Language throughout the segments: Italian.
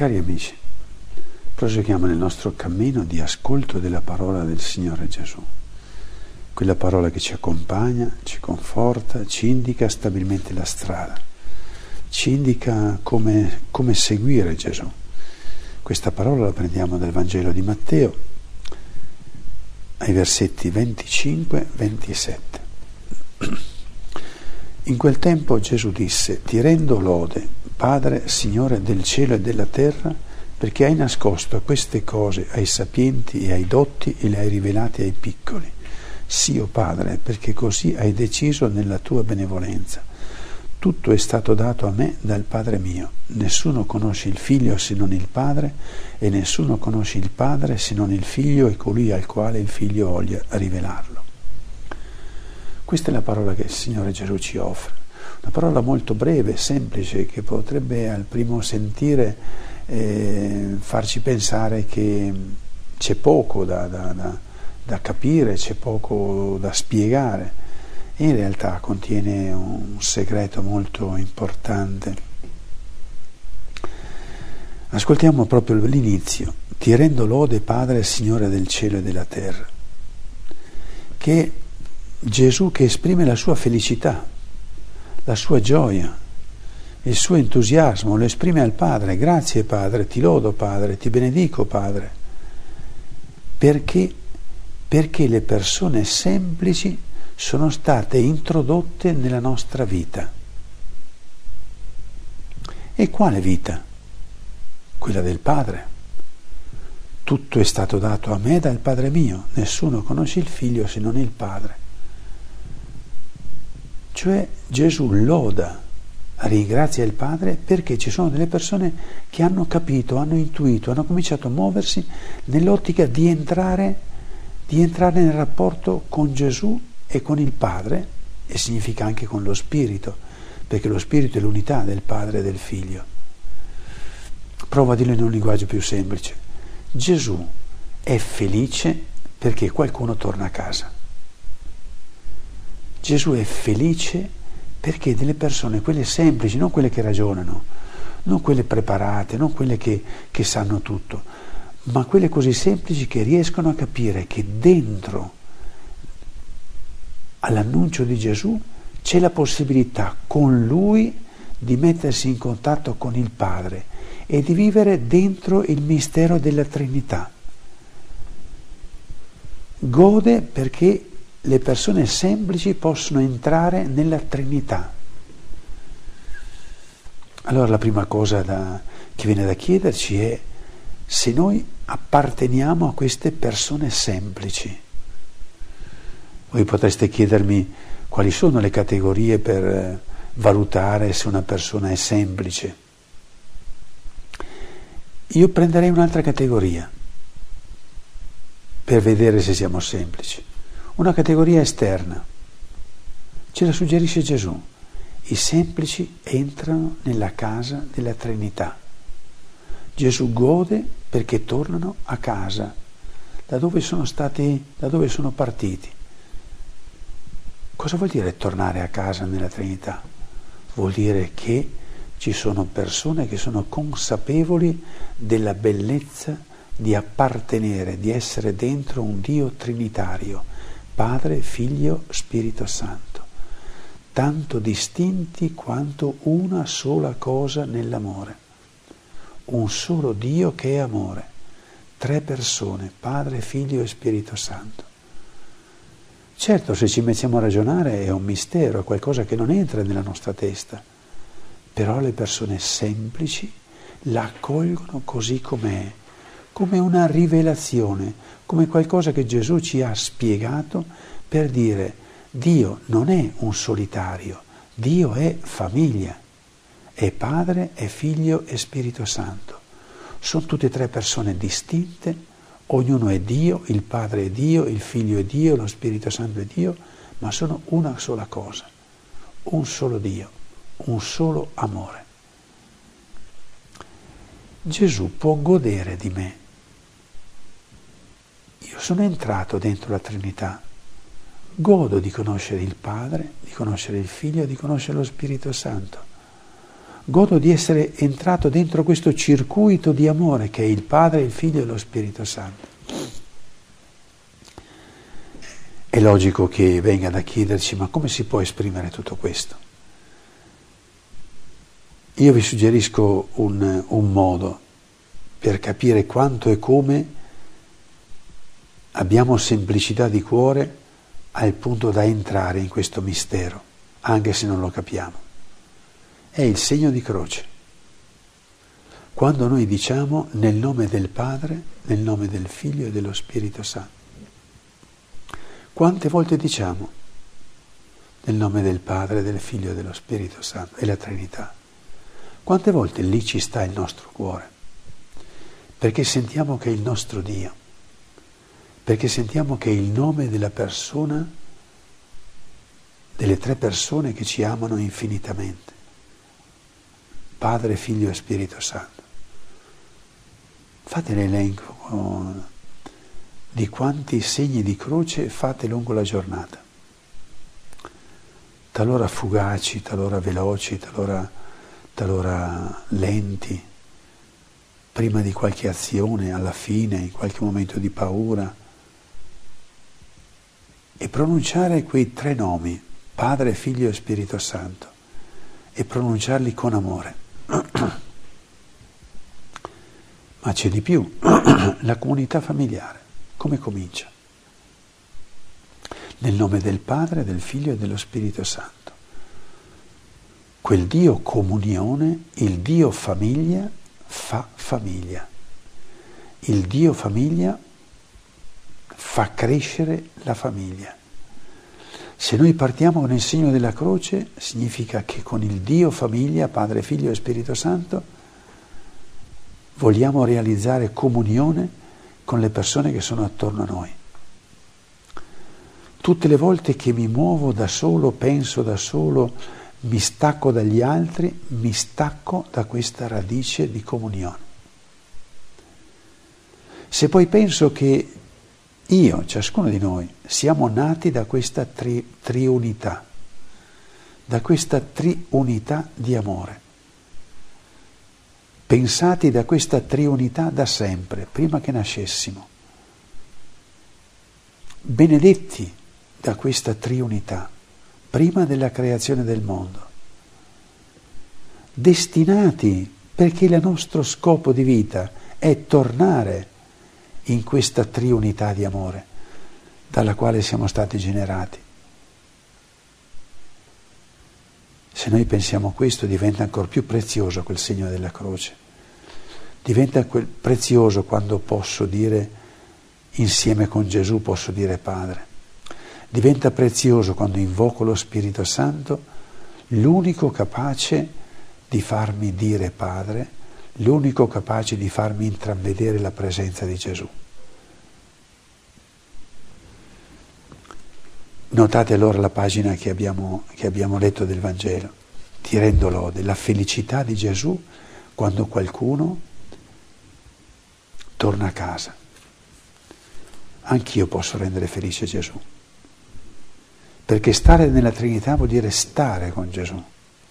Cari amici, proseguiamo nel nostro cammino di ascolto della parola del Signore Gesù, quella parola che ci accompagna, ci conforta, ci indica stabilmente la strada, ci indica come seguire Gesù. Questa parola la prendiamo dal Vangelo di Matteo, ai versetti 25-27. In quel tempo Gesù disse: Ti rendo lode, Padre, Signore del cielo e della terra, perché hai nascosto queste cose ai sapienti e ai dotti e le hai rivelate ai piccoli. Sì, o Padre, perché così hai deciso nella tua benevolenza. Tutto è stato dato a me dal Padre mio. Nessuno conosce il Figlio se non il Padre, e nessuno conosce il Padre se non il Figlio e colui al quale il Figlio voglia rivelarlo. Questa è la parola che il Signore Gesù ci offre, una parola molto breve, semplice, che potrebbe al primo sentire farci pensare che c'è poco da capire, c'è poco da spiegare. E in realtà contiene un segreto molto importante. Ascoltiamo proprio l'inizio. Ti rendo lode, Padre, Signore del cielo e della terra. Che Gesù che esprime la sua felicità, la sua gioia, il suo entusiasmo, lo esprime al Padre. Grazie Padre, ti lodo Padre, ti benedico Padre. Perché le persone semplici sono state introdotte nella nostra vita. E quale vita? Quella del Padre. Tutto è stato dato a me dal Padre mio, nessuno conosce il Figlio se non il Padre. Cioè Gesù loda, ringrazia il Padre perché ci sono delle persone che hanno capito, hanno intuito, hanno cominciato a muoversi nell'ottica di entrare nel rapporto con Gesù e con il Padre, e significa anche con lo Spirito, perché lo Spirito è l'unità del Padre e del Figlio. Provo a dirlo in un linguaggio più semplice. Gesù è felice perché qualcuno torna a casa. Gesù è felice perché delle persone, quelle semplici, non quelle che ragionano, non quelle preparate, non quelle che sanno tutto, ma quelle così semplici che riescono a capire che dentro all'annuncio di Gesù c'è la possibilità con Lui di mettersi in contatto con il Padre e di vivere dentro il mistero della Trinità. Gode perché le persone semplici possono entrare nella Trinità. Allora la prima cosa che viene da chiederci è se noi apparteniamo a queste persone semplici. Voi potreste chiedermi quali sono le categorie per valutare se una persona è semplice. Io prenderei un'altra categoria per vedere se siamo semplici. Una categoria esterna. Ce la suggerisce Gesù. I semplici entrano nella casa della Trinità. Gesù gode perché tornano a casa, da dove sono partiti. Cosa vuol dire tornare a casa nella Trinità? Vuol dire che ci sono persone che sono consapevoli della bellezza di appartenere, di essere dentro un Dio trinitario, Padre, Figlio, Spirito Santo, tanto distinti quanto una sola cosa nell'amore. Un solo Dio che è amore, tre persone, Padre, Figlio e Spirito Santo. Certo, se ci mettiamo a ragionare è un mistero, è qualcosa che non entra nella nostra testa, però le persone semplici la accolgono così com'è, come una rivelazione, come qualcosa che Gesù ci ha spiegato per dire Dio non è un solitario, Dio è famiglia, è Padre, è Figlio e Spirito Santo. Sono tutte e tre persone distinte, ognuno è Dio, il Padre è Dio, il Figlio è Dio, lo Spirito Santo è Dio, ma sono una sola cosa, un solo Dio, un solo amore. Gesù può godere di me. Io sono entrato dentro la Trinità, godo di conoscere il Padre, di conoscere il Figlio, di conoscere lo Spirito Santo. godo di essere entrato dentro questo circuito di amore che è il Padre, il Figlio e lo Spirito Santo. È logico che venga da chiederci, ma come si può esprimere tutto questo? Io vi suggerisco un modo per capire quanto e come abbiamo semplicità di cuore al punto da entrare in questo mistero, anche se non lo capiamo. È il segno di croce. Quando noi diciamo nel nome del Padre, nel nome del Figlio e dello Spirito Santo. Quante volte diciamo nel nome del Padre, del Figlio e dello Spirito Santo e la Trinità? Quante volte lì ci sta il nostro cuore? Perché sentiamo che è il nostro Dio, perché sentiamo che è il nome della persona, delle tre persone che ci amano infinitamente, Padre, Figlio e Spirito Santo. Fate l'elenco di quanti segni di croce fate lungo la giornata, talora fugaci, talora veloci, talora lenti, prima di qualche azione, alla fine, in qualche momento di paura, e pronunciare quei tre nomi, Padre, Figlio e Spirito Santo, e pronunciarli con amore. Ma c'è di più, la comunità familiare. Come comincia? Nel nome del Padre, del Figlio e dello Spirito Santo. Quel Dio comunione, il Dio famiglia, fa famiglia. Il Dio famiglia fa crescere la famiglia. Se noi partiamo con il segno della croce, significa che con il Dio famiglia, Padre, Figlio e Spirito Santo, vogliamo realizzare comunione con le persone che sono attorno a noi. Tutte le volte che mi muovo da solo, penso da solo, mi stacco dagli altri, mi stacco da questa radice di comunione. Se poi penso che io, ciascuno di noi, siamo nati da questa triunità, da questa triunità di amore, pensati da questa triunità da sempre, prima che nascessimo, benedetti da questa triunità, prima della creazione del mondo, destinati perché il nostro scopo di vita è tornare in questa triunità di amore dalla quale siamo stati generati. Se noi pensiamo a questo, diventa ancora più prezioso quel segno della croce. Diventa prezioso quando posso dire, insieme con Gesù posso dire Padre. Diventa prezioso quando invoco lo Spirito Santo, l'unico capace di farmi dire Padre, l'unico capace di farmi intravedere la presenza di Gesù. Notate allora la pagina che abbiamo letto del Vangelo. Ti rendo lode, la felicità di Gesù quando qualcuno torna a casa. Anch'io posso rendere felice Gesù. Perché stare nella Trinità vuol dire stare con Gesù.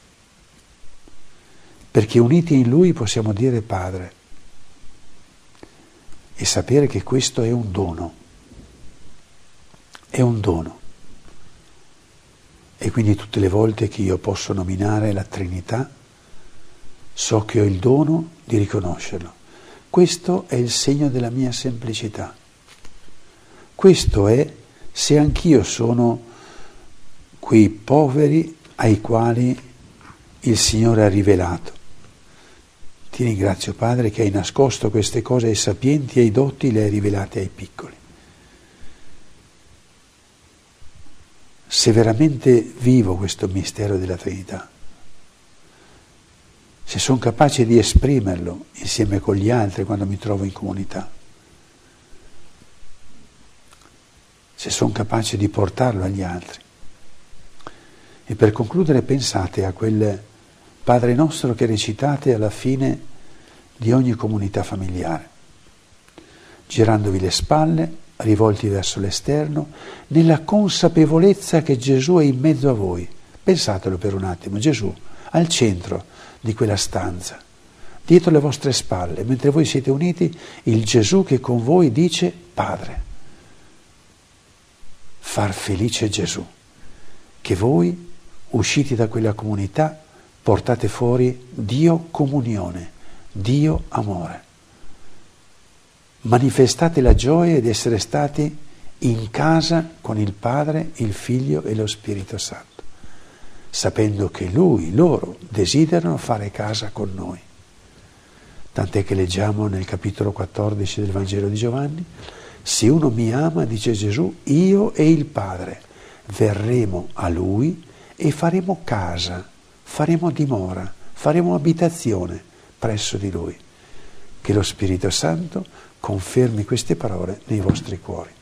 Perché uniti in Lui possiamo dire Padre e sapere che questo è un dono. È un dono. E quindi tutte le volte che io posso nominare la Trinità, so che ho il dono di riconoscerlo. Questo è il segno della mia semplicità. Questo è se anch'io sono quei poveri ai quali il Signore ha rivelato. Ti ringrazio, Padre, che hai nascosto queste cose ai sapienti e ai dotti, le hai rivelate ai piccoli. Se veramente vivo questo mistero della Trinità, se sono capace di esprimerlo insieme con gli altri quando mi trovo in comunità, se sono capace di portarlo agli altri. E per concludere pensate a quel Padre nostro che recitate alla fine di ogni comunità familiare, girandovi le spalle, rivolti verso l'esterno, nella consapevolezza che Gesù è in mezzo a voi. Pensatelo per un attimo, Gesù al centro di quella stanza, dietro le vostre spalle, mentre voi siete uniti, il Gesù che con voi dice Padre. Far felice Gesù, che voi, usciti da quella comunità, portate fuori Dio comunione, Dio amore. Manifestate la gioia di essere stati in casa con il Padre, il Figlio e lo Spirito Santo, sapendo che loro desiderano fare casa con noi. Tant'è che leggiamo nel capitolo 14 del Vangelo di Giovanni: se uno mi ama, dice Gesù, io e il Padre verremo a Lui e faremo casa, faremo dimora, faremo abitazione presso di Lui. Che lo Spirito Santo confermi queste parole nei vostri cuori.